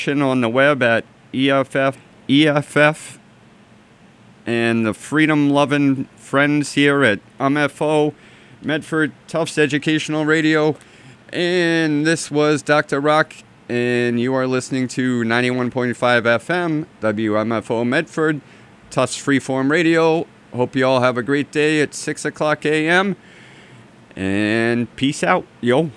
on the web at EFF, and the freedom-loving friends here at MFO, Medford Tufts Educational Radio. And this was Dr. Rock, and you are listening to 91.5 FM, WMFO Medford, Tufts Freeform Radio. Hope you all have a great day at 6 o'clock a.m. And peace out, yo.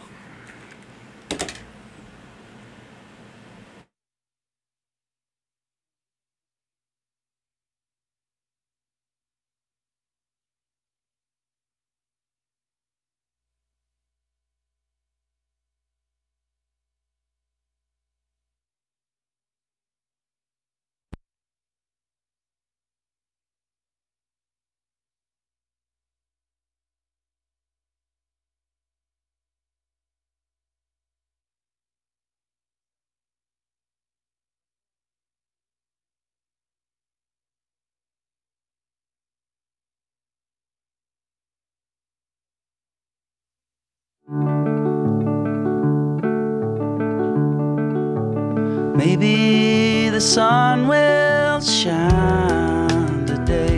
Maybe the sun will shine today.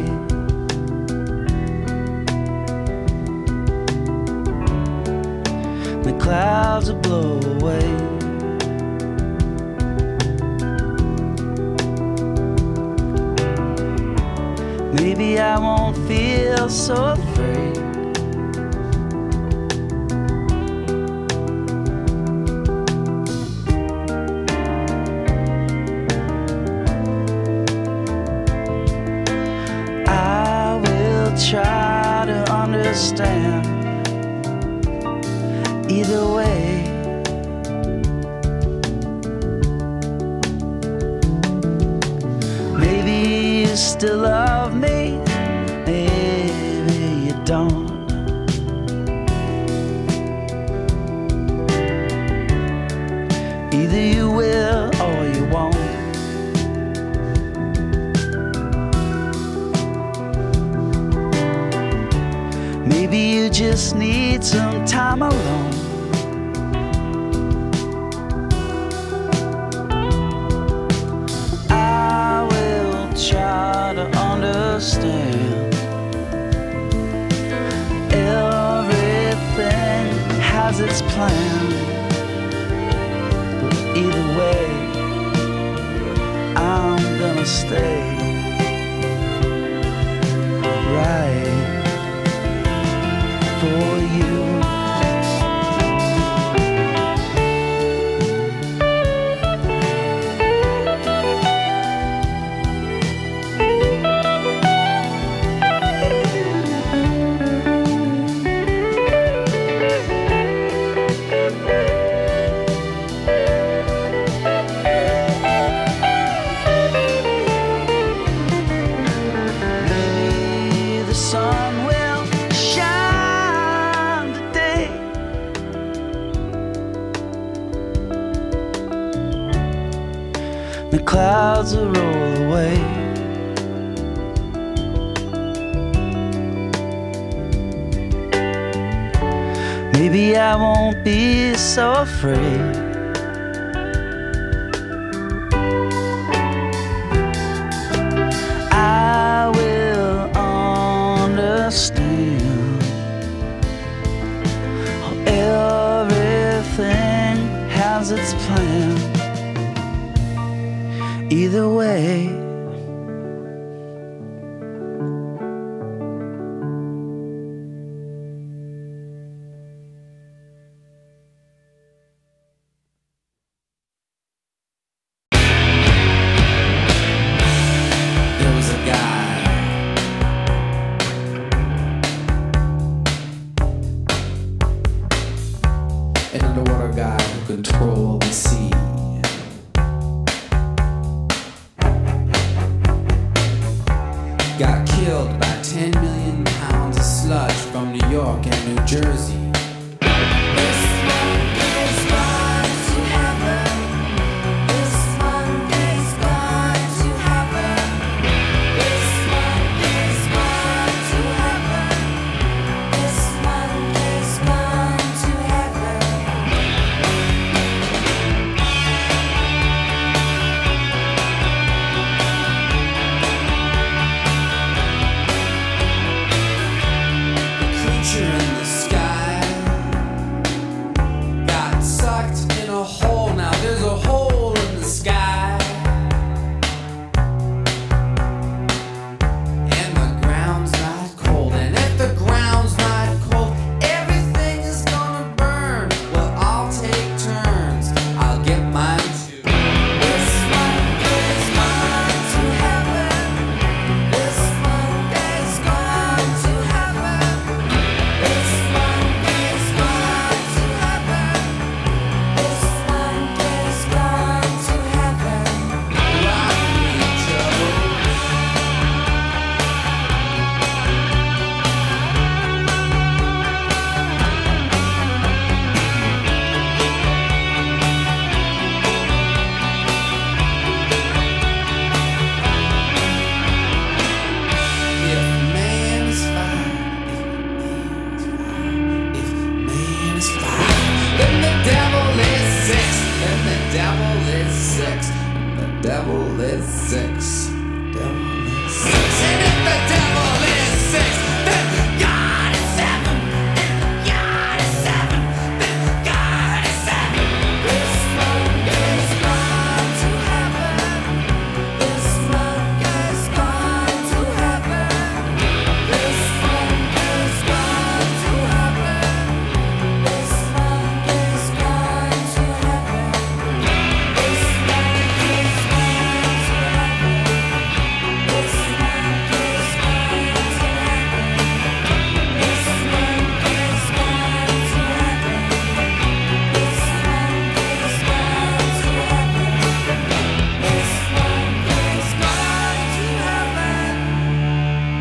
The clouds will blow away. Maybe I won't feel so afraid. Try to understand either way. Maybe you still love me, maybe you don't. Either you will or you won't. Maybe you just need some time alone. I will try to understand. Everything has its plan, but either way, I'm gonna stay right for you. Maybe the sun will shine today. The clouds will roll away. Maybe I won't be so afraid. I will understand how everything has its plan. Either way, There was a guy an underwater guy who controlled the sea. Got killed by 10 million pounds of sludge from New York and New Jersey. is six, and the devil is six. The devil is six, and if the devil is six, then God is seven, and God is seven, then God is seven. This monk is gone to heaven. This monk is gone to heaven. This monk is gone to heaven. This monk is gone to heaven. This monk is gone to heaven. This monk is gone to heaven. This monk is gone to heaven. This monk is gone to heaven. This monk is gone to heaven.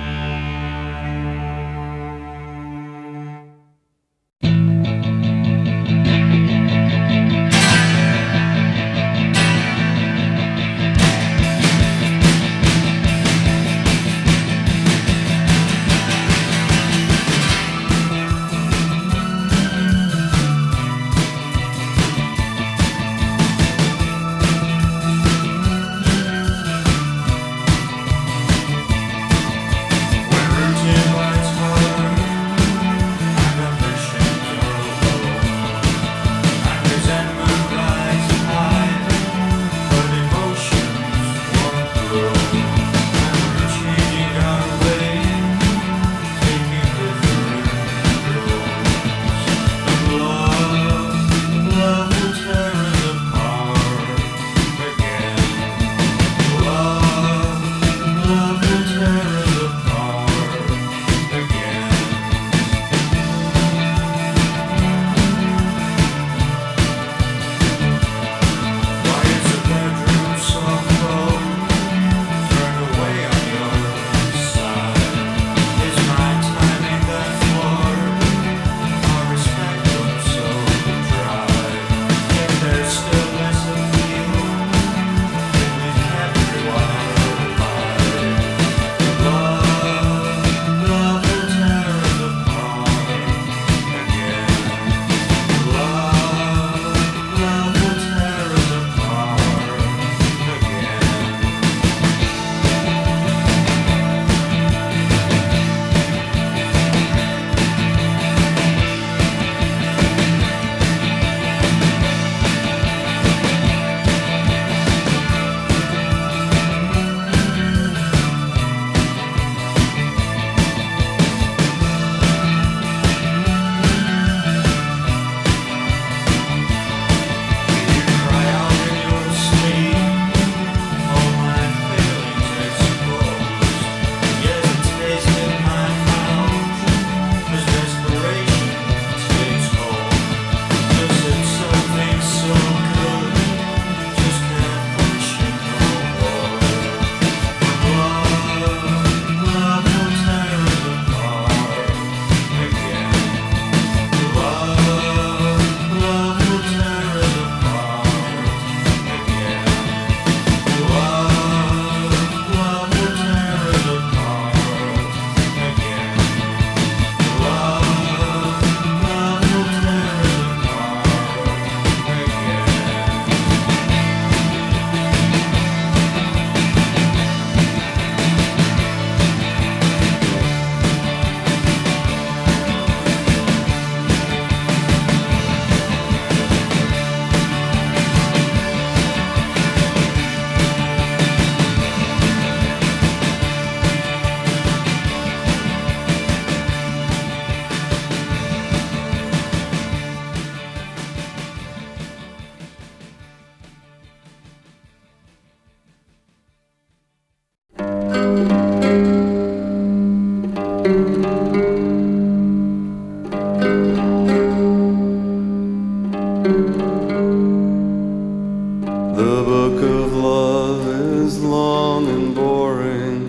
The book of love is long and boring.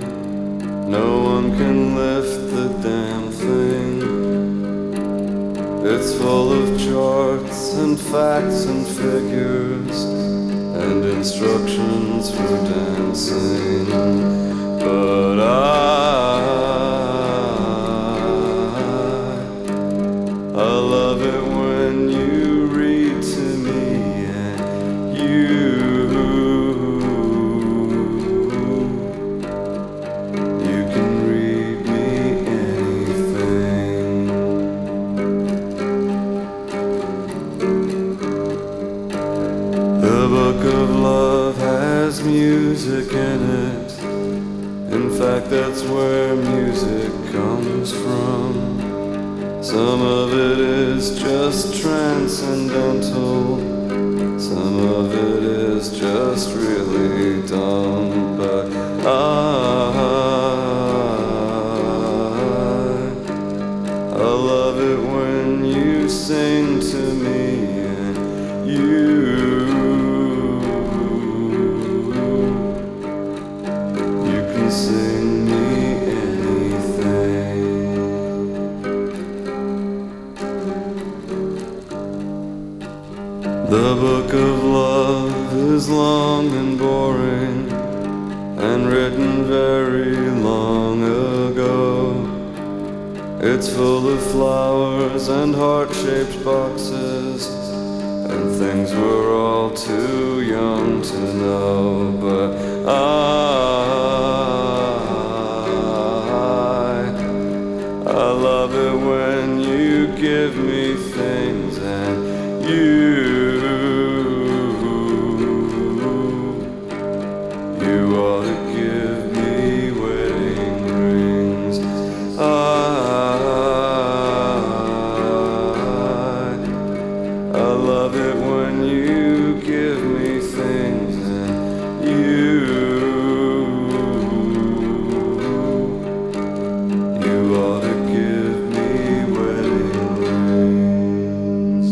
No one can lift the damn thing. It's full of charts and facts and figures and instructions for dancing. But I love it when you read to me and you has music in it. In fact, that's where music comes from. Some of it is just transcendental. Some of it is just really dumb. But I love it when you sing to me and you can sing me anything. The book of love is long and boring and written very long ago. It's full of flowers and heart-shaped boxes and things we're all too young to know. But I love it when you give me things and you ought to give me wedding rings. I love it when you give me things and you ought to give me wedding rings.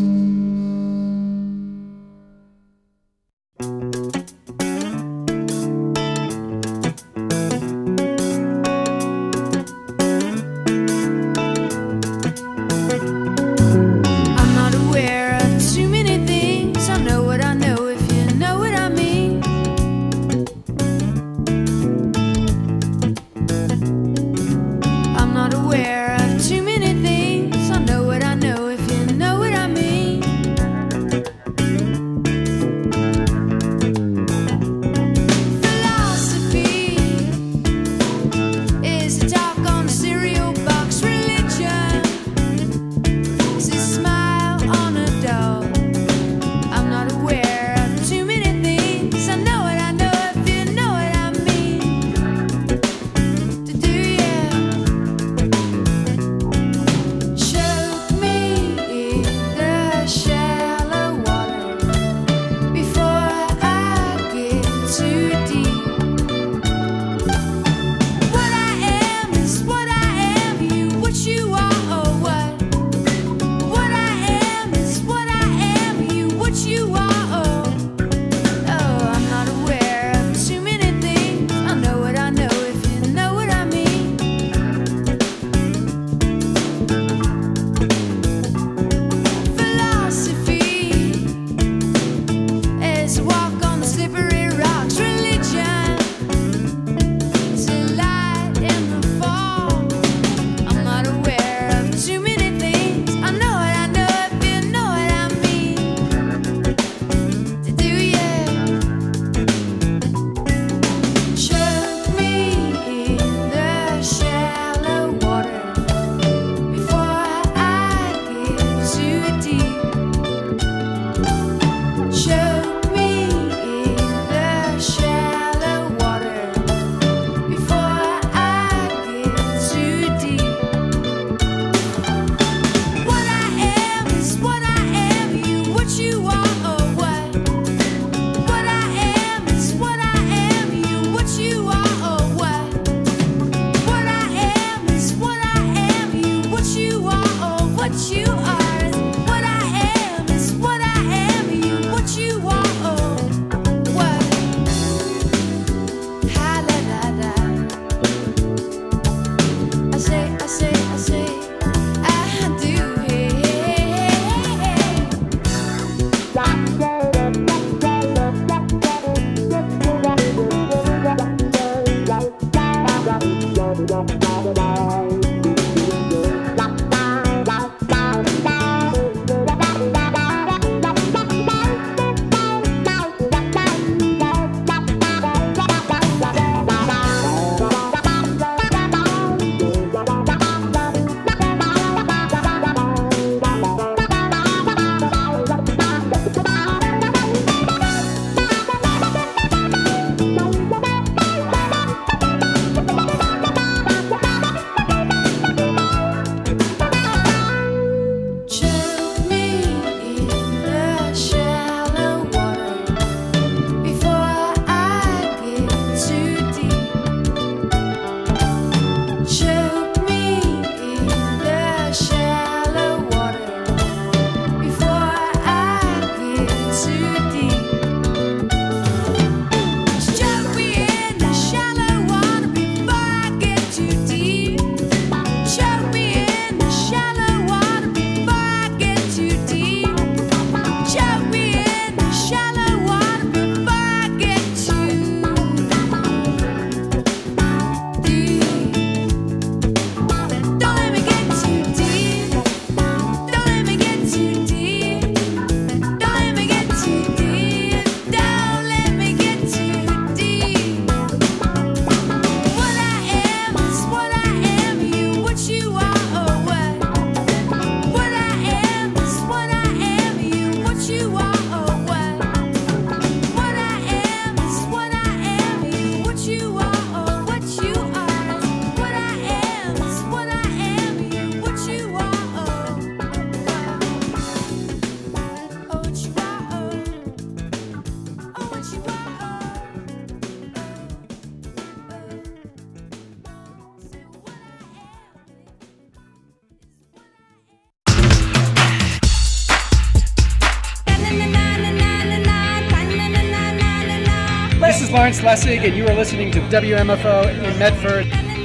This is Lawrence Lessig, and you are listening to WMFO in Medford.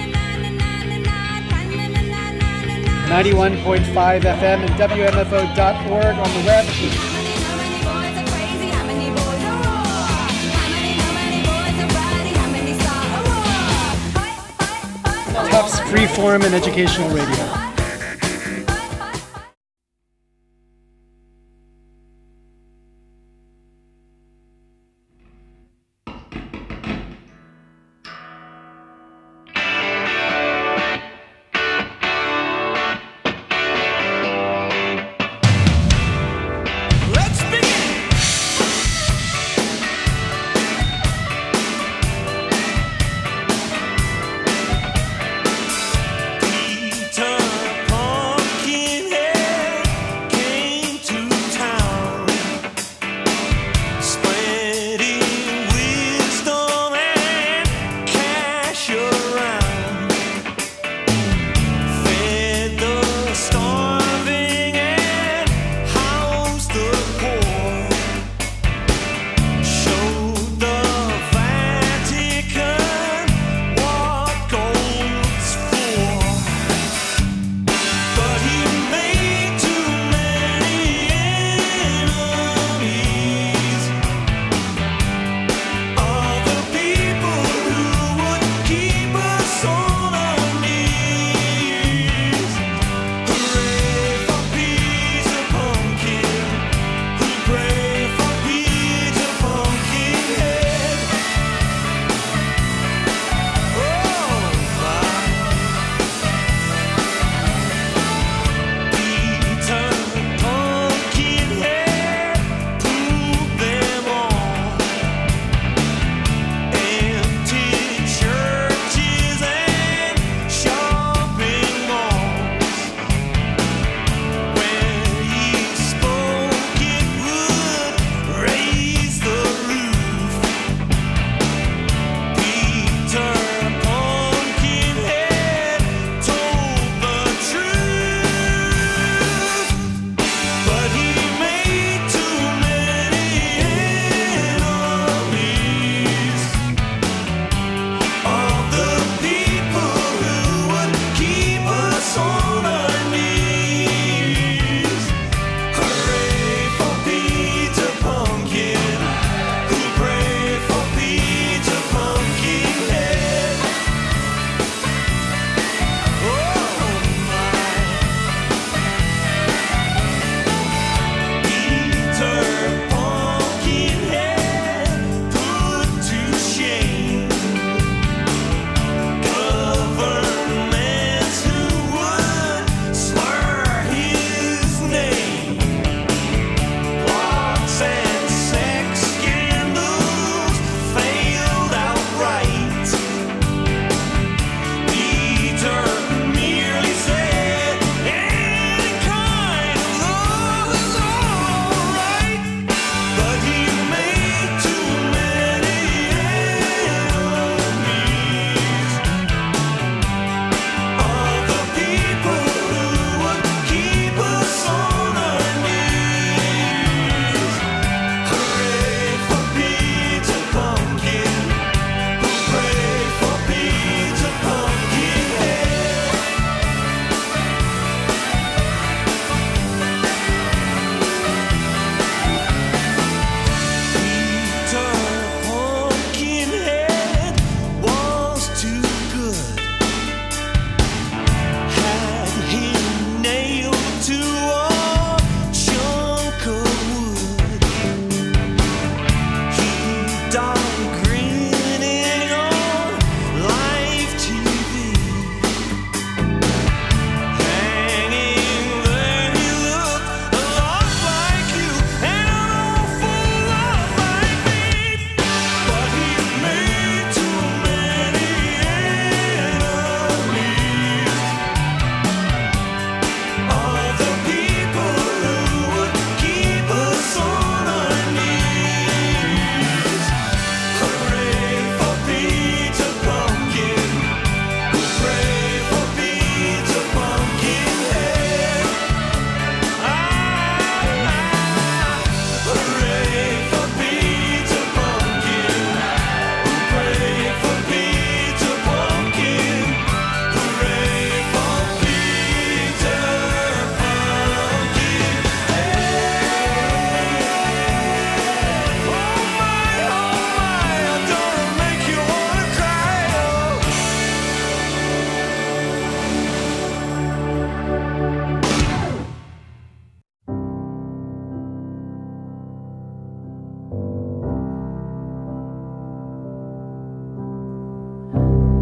91.5 FM and WMFO.org on the web. Tufts Freeform and Educational Radio. Turn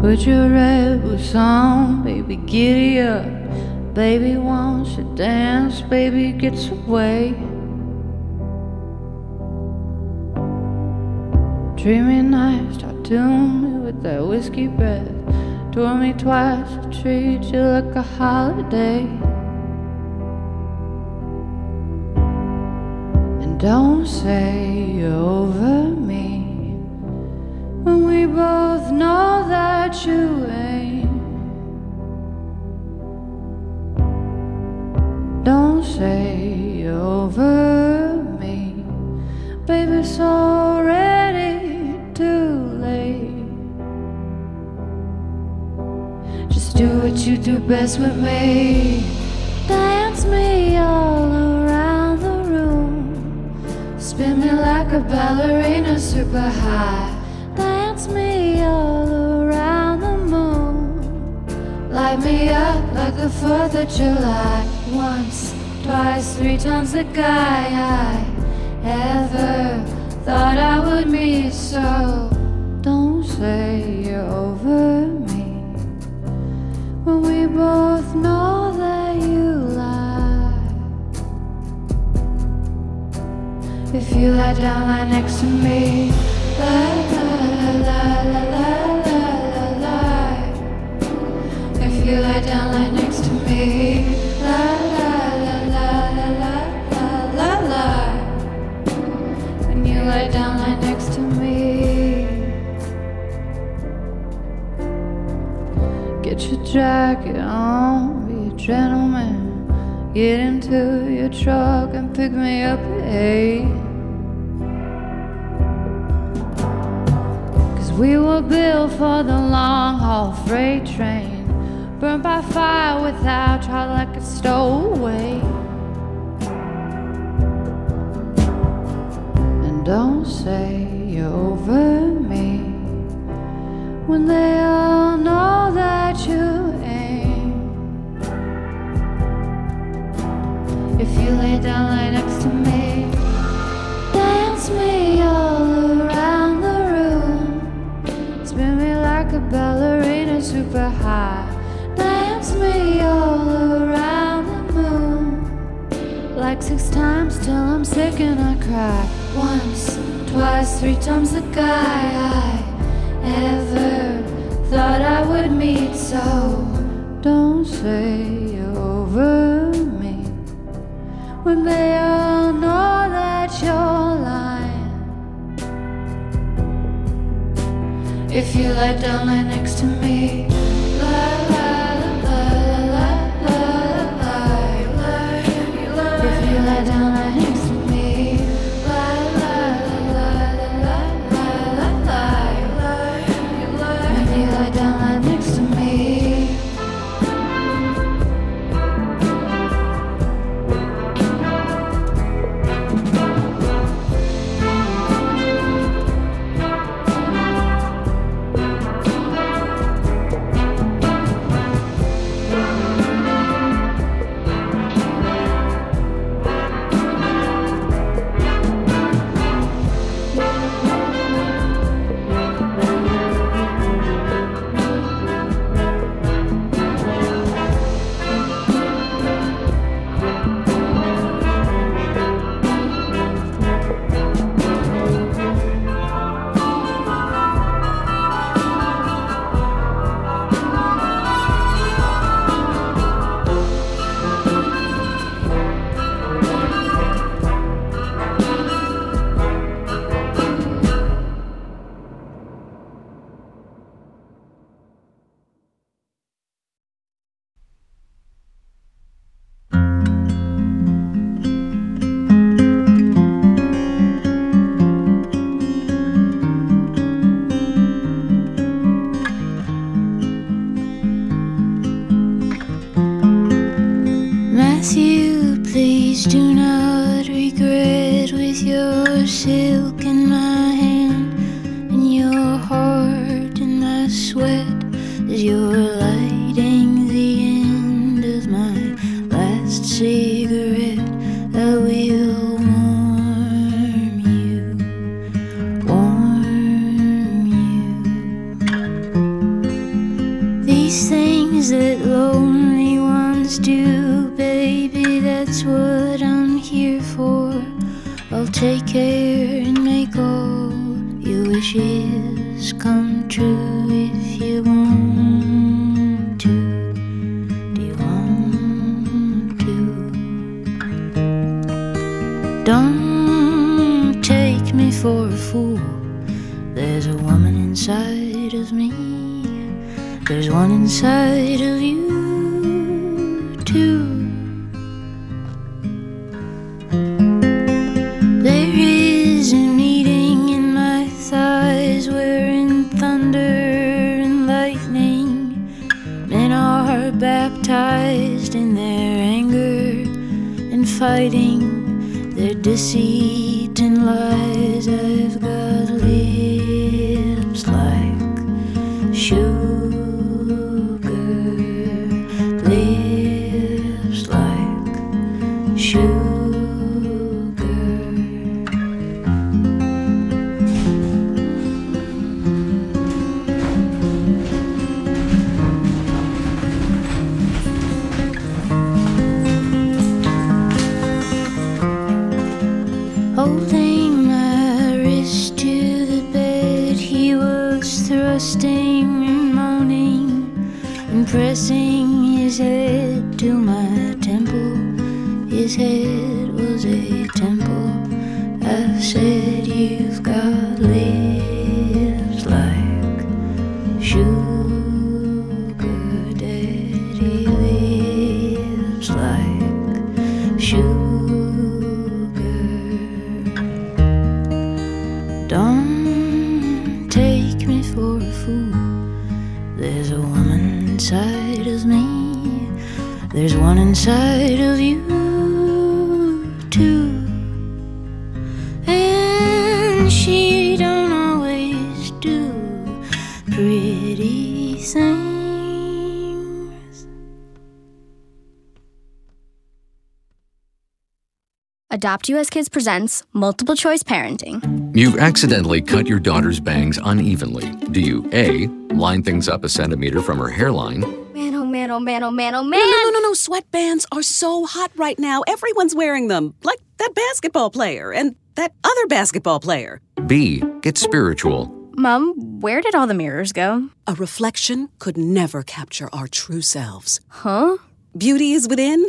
Put your red boots on, baby, giddy up. Baby wants to dance, baby gets away. Treat me nice, tattoo me with that whiskey breath. Tour me twice, I'll treat you like a holiday. And don't say you're over me when we both know that you ain't. Don't say you're over me, baby, it's already too late. Just do what you do best with me. Dance me all around the room. Spin me like a ballerina super high. Dance me all around the moon. Light me up like the 4th of July. Once, twice, 3 times the guy I ever thought I would meet. So don't say you're over me when we both know that you lie. If you lie down, lie next to me. Lie, lie, lie, lie, lie, lie, lie, lie. If you lie down, lie next to me. Lie, lie, lie, lie, lie, lie, lie, lie. When you lie down, lie next to me. Get your jacket on, be a gentleman. Get into your truck and pick me up at 8. We were built for the long haul freight train, burned by fire without trial like a stowaway. And don't say you're over me when they all know that you ain't. If you lay down, lie next to me. Dance me all around the room. Spin me like a ballerina super high. Dance me all around the moon. Like 6 times till I'm sick and I cry. Once, twice, 3 times the guy I ever thought I would meet. So don't say you're over me when they all know that you're lying. If you lie down, lie next to me. Lie, lie, lie, lie, lie, lie, lie. If you lie down, lie next to me. Lie, lie, lie, lie, lie, lie, lie. When you lie down, lie next to me. Matthew, please do not regret. With your silk in my hand and your heart in my sweat, as you're lighting the end of my last cigarette, I will warm you. always do, baby, that's what I'm here for. I'll take care and make all your wishes come true if you want to. Do you want to? Don't take me for a fool. There's a woman inside of me. There's one inside of you, too. There is a meeting in my thighs wherein thunder and lightning men are baptized in their anger and fighting their deceit and lies. I've got lips like sugar, lips like sugar. Holding my wrist to the bed, he was thrusting and moaning and pressing his head to my temple. His head was a temple. I said, you've got lips like sugar, daddy, lips like sugar. Don't take me for a fool. There's a woman inside of me. There's one inside of you, too. And she don't always do pretty things. Adopt US Kids presents Multiple Choice Parenting. You've accidentally cut your daughter's bangs unevenly. Do you A, line things up a centimeter from her hairline? Man, oh man, oh man, oh man, oh man! No. Sweatbands are so hot right now. Everyone's wearing them. Like that basketball player and that other basketball player. B, get spiritual. Mom, where did all the mirrors go? A reflection could never capture our true selves. Huh? Beauty is within.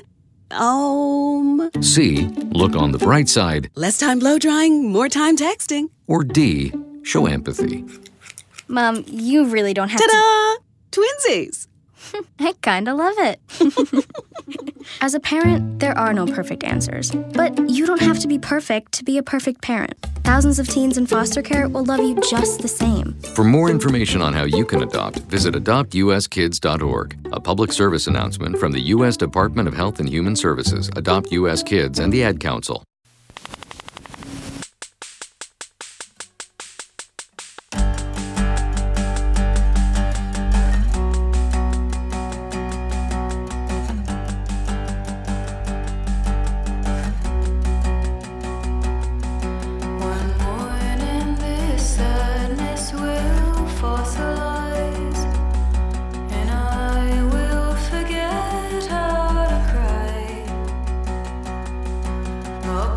C, look on the bright side. Less time blow drying, more time texting. Or D, show empathy. Mom, you really don't have Ta-da! Twinsies! I kinda love it. As a parent, there are no perfect answers. But you don't have to be perfect to be a perfect parent. Thousands of teens in foster care will love you just the same. For more information on how you can adopt, visit adoptuskids.org. A public service announcement from the U.S. Department of Health and Human Services, Adopt U.S. Kids, and the Ad Council. Oh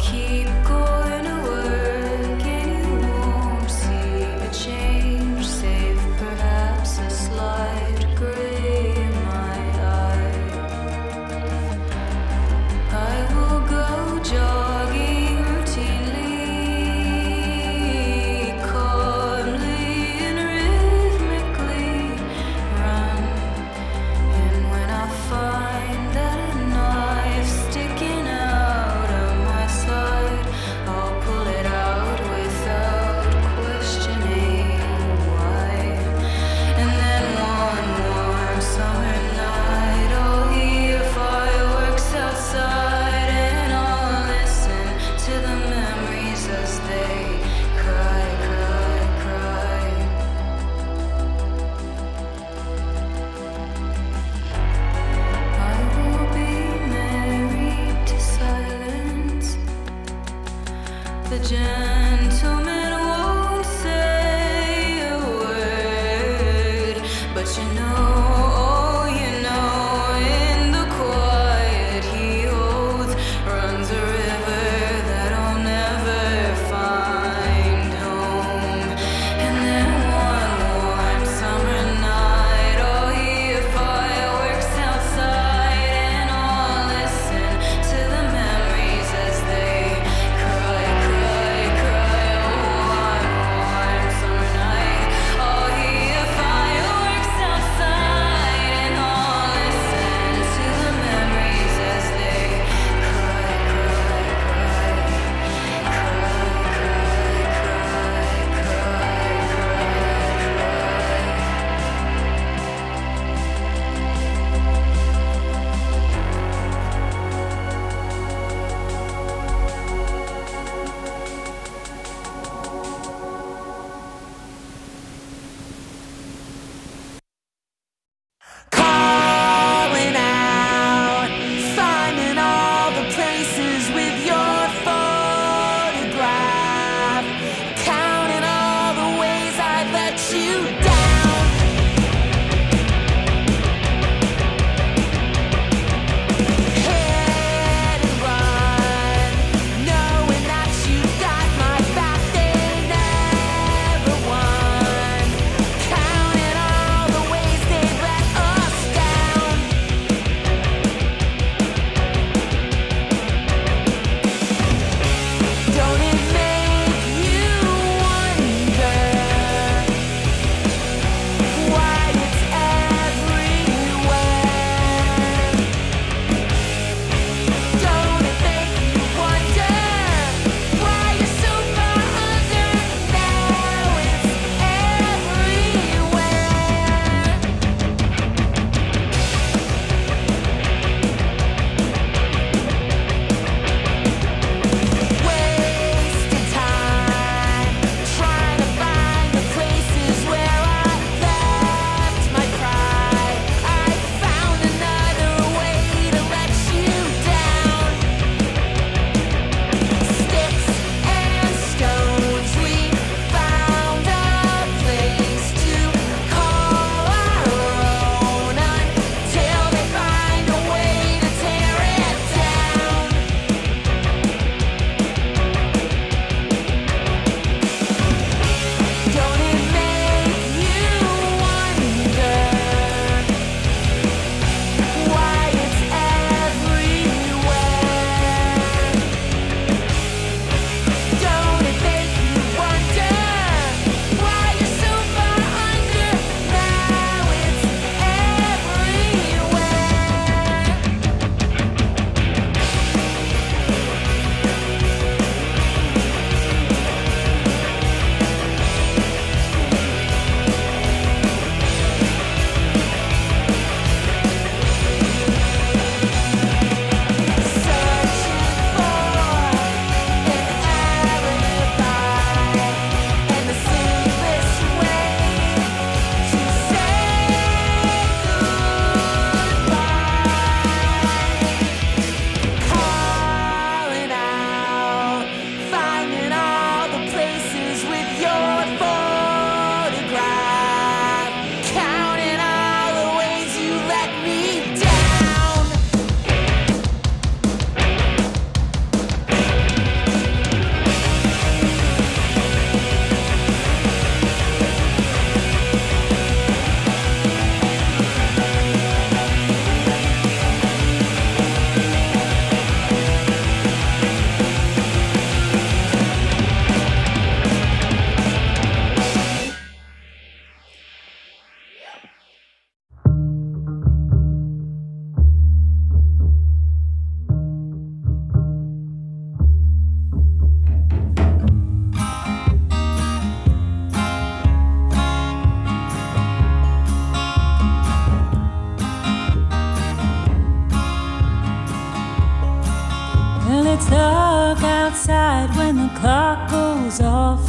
inside when the clock goes off,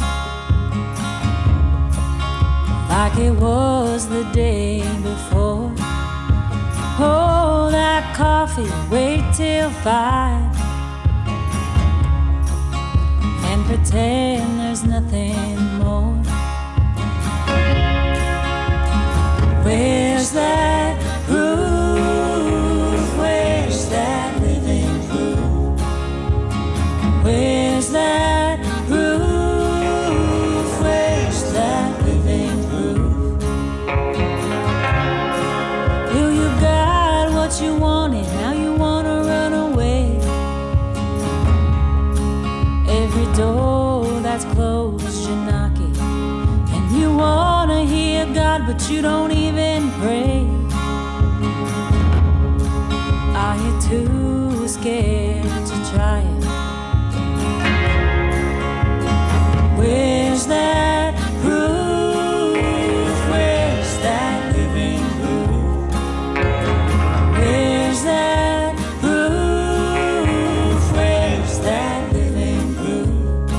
like it was the day before. Hold that coffee, wait till 5, and pretend there's nothing more. Where's that groove? Where's that living groove? Where's that groove? Where's that living groove? Well, you got what you wanted, now you wanna run away. Every door that's closed, you're knocking, and you wanna hear God, but you don't even pray. Are you too scared to try it? Where's that groove? Where's that living groove? Where's that groove? Where's that living groove?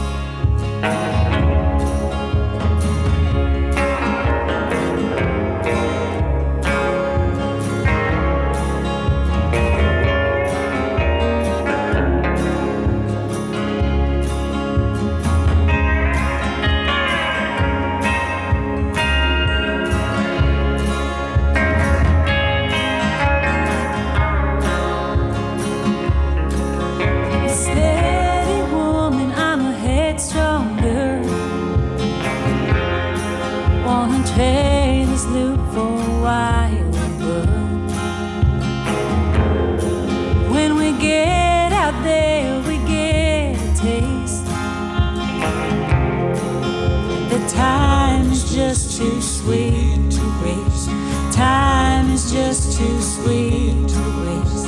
Steady woman, I'm a headstrong girl. Wanna trade this loop for a wild world. When we get out there, we get a taste. The time is just too sweet to waste. Time is just too sweet to waste.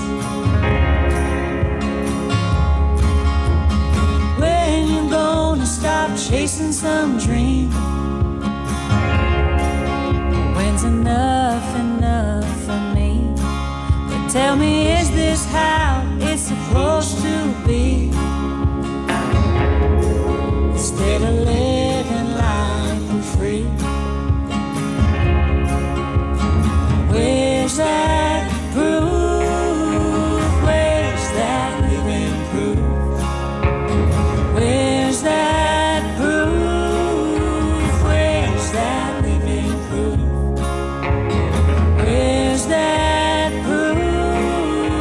When you gonna stop chasing some dream? When's enough for me? But tell me, is this how it's supposed to be? Instead of living life for free. Where's that groove? Where's that living groove? Where's that groove? Where's that living groove? Where's that groove?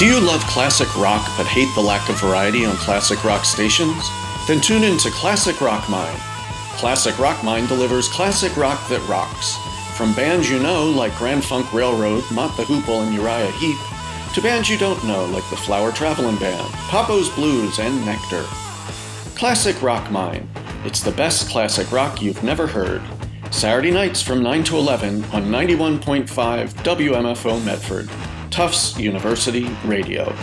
Do you love classic rock but hate the lack of variety on classic rock stations? Then tune in to Classic Rock Mind. Classic Rock Mind delivers classic rock that rocks. From bands you know like Grand Funk Railroad, Mott the Hoople, and Uriah Heep, to bands you don't know like the Flower Travelin' Band, Papo's Blues, and Nectar. Classic Rock Mind. It's the best classic rock you've never heard. Saturday nights from 9 to 11 on 91.5 WMFO Medford, Tufts University Radio.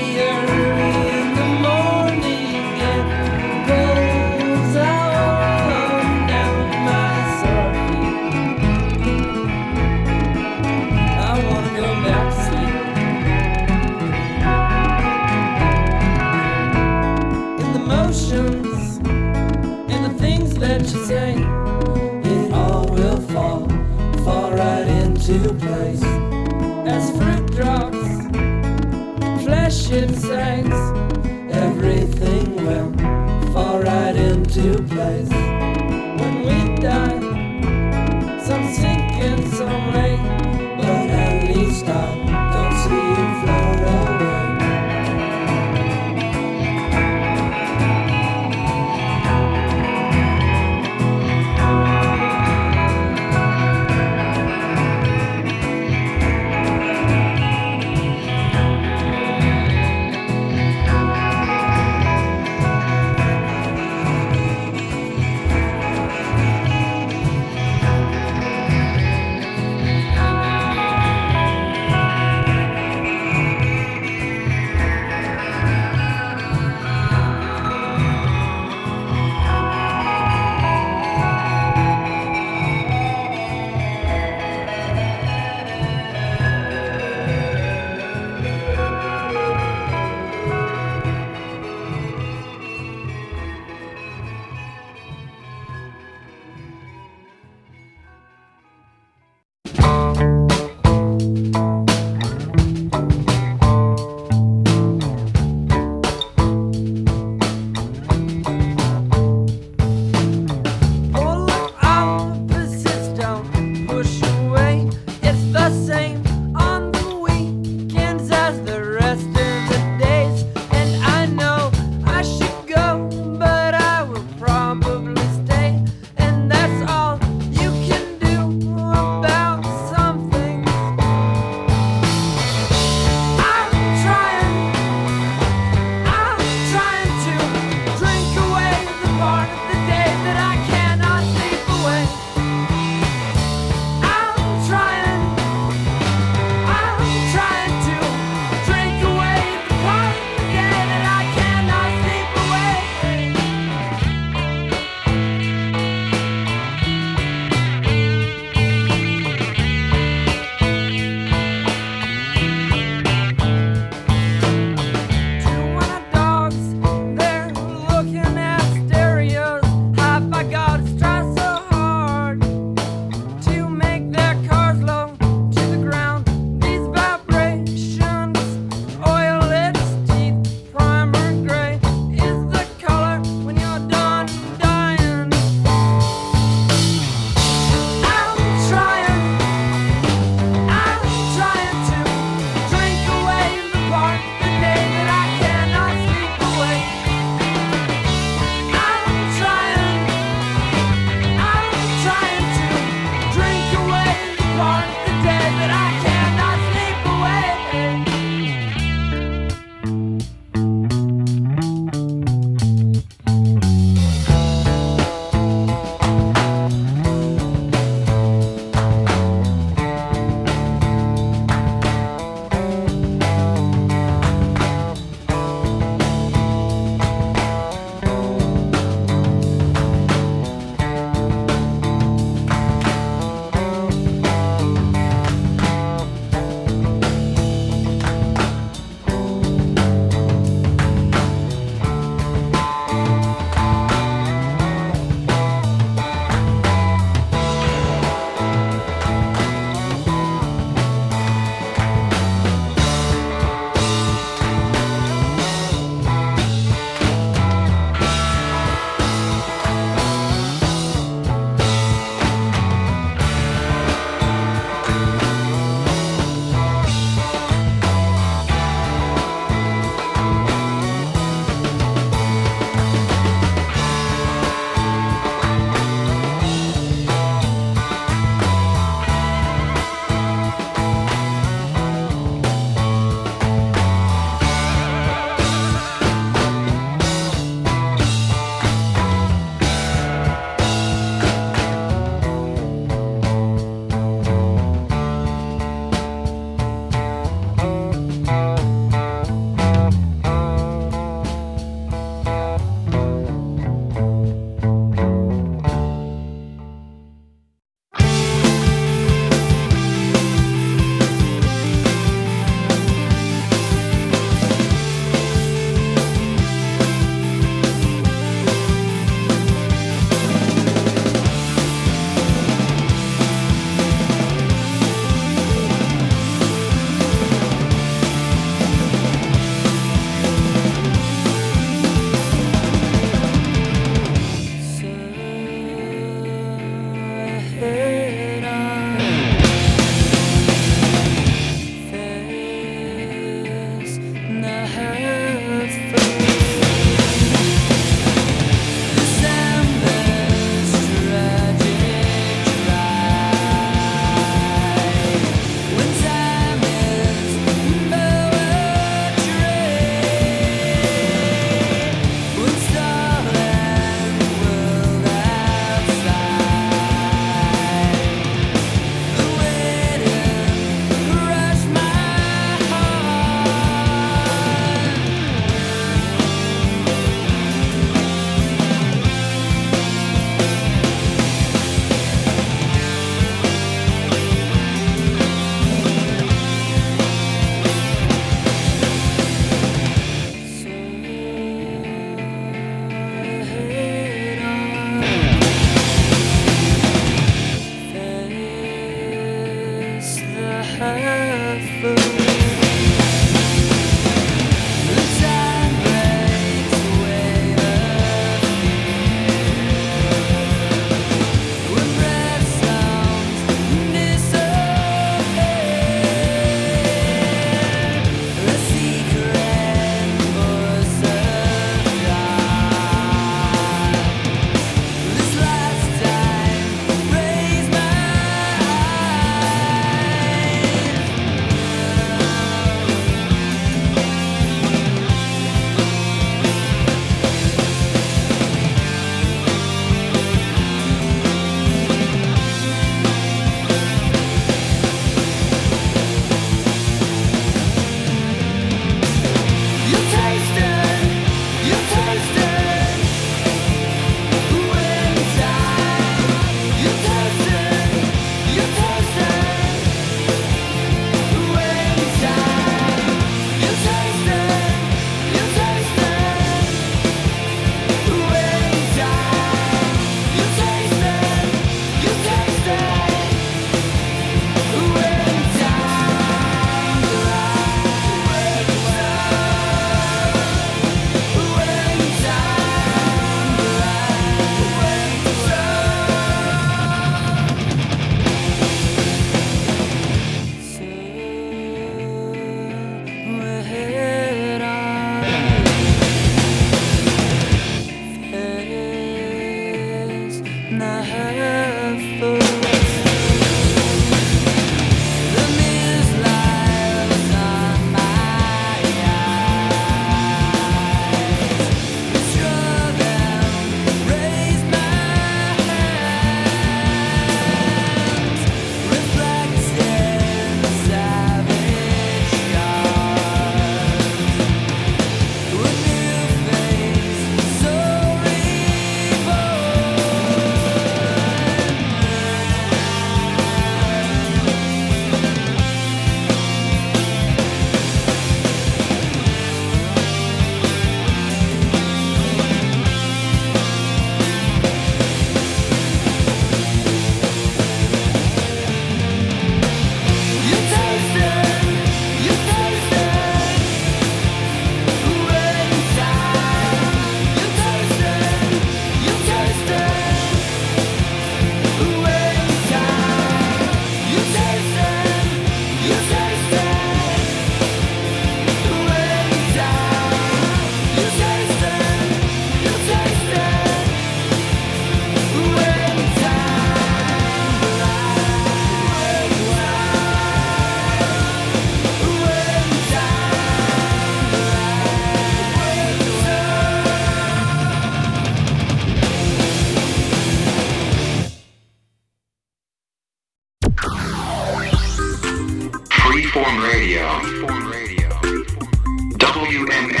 Freeform Radio. WMFO